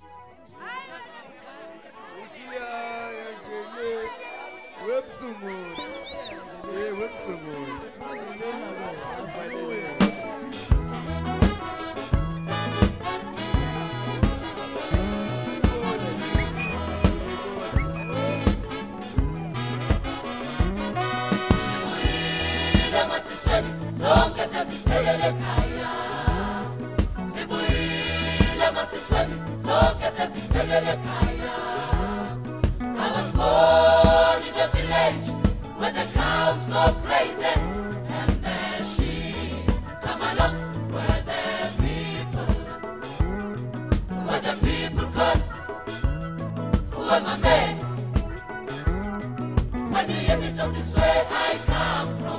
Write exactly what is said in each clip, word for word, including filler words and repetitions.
Websumon. Eh, Websumon. Zonke sesiphelele ekhaya Sibuyile masisweni zonke sesiphelele ekhaya I was born in a village where the cows go crazy and the sheep come along where the people where the people come who am I man when you hear me talk this way I come from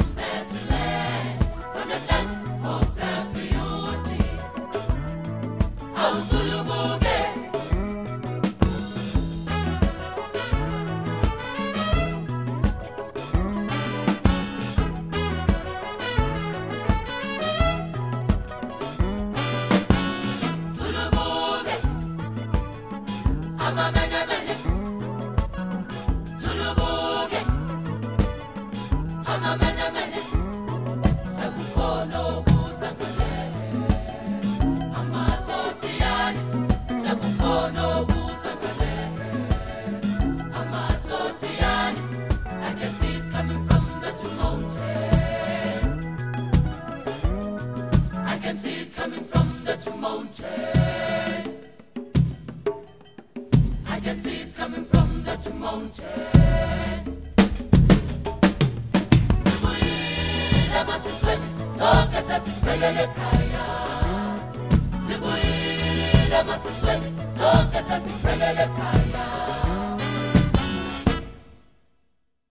Sibuyile masisweni zonke sesiphelele ekhaya